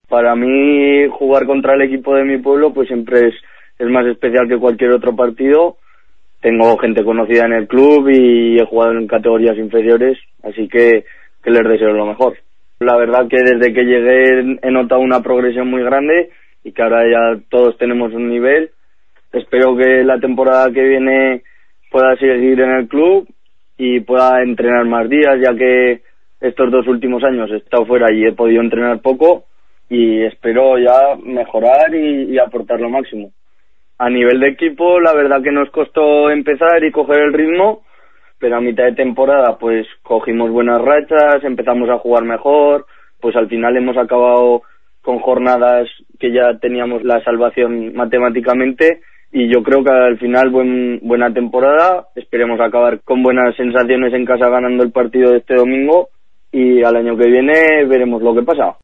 Para mí jugar contra el equipo de mi pueblo pues siempre es más especial que cualquier otro partido. Tengo gente conocida en el club y he jugado en categorías inferiores, así que les deseo lo mejor. La verdad que desde que llegué he notado una progresión muy grande y que ahora ya todos tenemos un nivel. Espero que la temporada que viene pueda seguir en el club y pueda entrenar más días, ya que estos 2 últimos años he estado fuera y he podido entrenar poco, y espero ya mejorar y aportar lo máximo. A nivel de equipo, la verdad que nos costó empezar y coger el ritmo, pero a mitad de temporada pues cogimos buenas rachas, empezamos a jugar mejor, pues al final hemos acabado con jornadas que ya teníamos la salvación matemáticamente, y yo creo que al final buena temporada. Esperemos acabar con buenas sensaciones en casa ganando el partido de este domingo, y al año que viene veremos lo que pasa.